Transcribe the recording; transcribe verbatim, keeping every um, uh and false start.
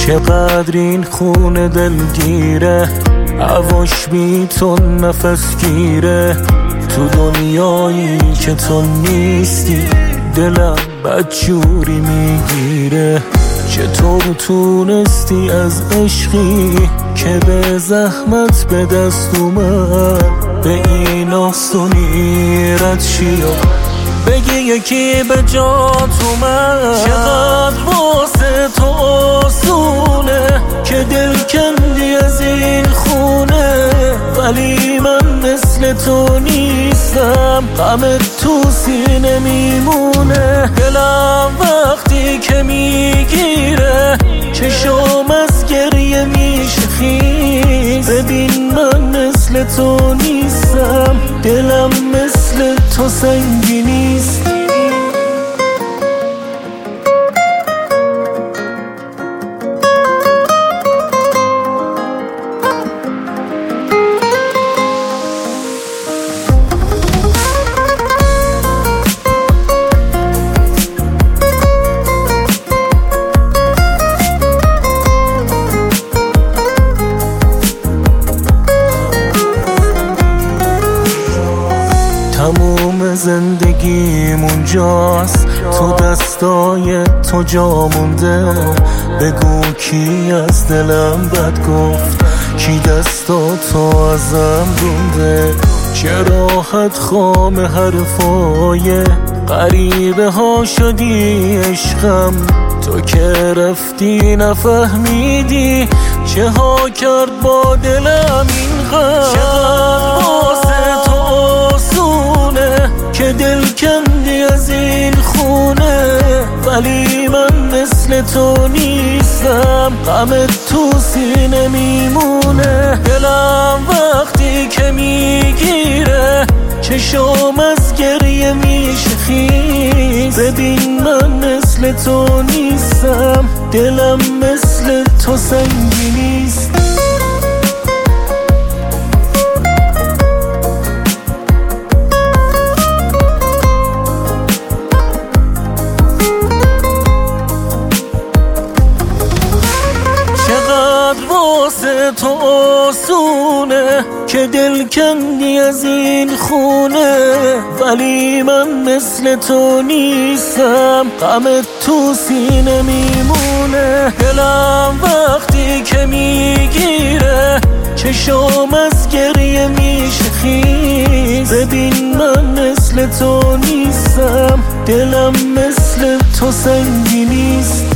چقدر این خونه دلگیره، هواش بی تو نفس گیره. تو دنیایی که تو نیستی دلم بدجوری میگیره. چطور تونستی از عشقی که به زحمت به دست اومد به این آسونی رد شی و بگی یکی به جات اومد؟ چقدر واسه تو آسونه که دل کندی از این خونه، ولی من مثل تو نیستم، غمت تو سینه میمونه. دلم وقتی که میگیره چشم از گریه میشه خیز. ببین من مثل تو نیستم، دلم مثل تو سنگی نیست. تموم زندگیم اونجاست، تو دستای تو جا مونده. بگو کی از دلم بد گفت، کی دستاتو ازم رونده. چه راحت خام حرفای غریبه ها شدی عشقم، تو که رفتی نفهمیدی چه ها کرد با دلم این غم. چقدر واسه تو آسونه که دل کندی از این خونه، ولی من مثل تو نیستم، غمت تو سینه میمونه. دلم وقتی که میگیره چشم از گریه میشه خیز. ببین من مثل تو نیستم، دلم مثل تو سنگی نیست. واسه تو آسونه که دل کندی از این خونه، ولی من مثل تو نیستم، غمت تو سینه میمونه. دلم وقتی که میگیره چشم از گریه میشه خیز. ببین من مثل تو نیستم، دلم مثل تو سنگی نیست.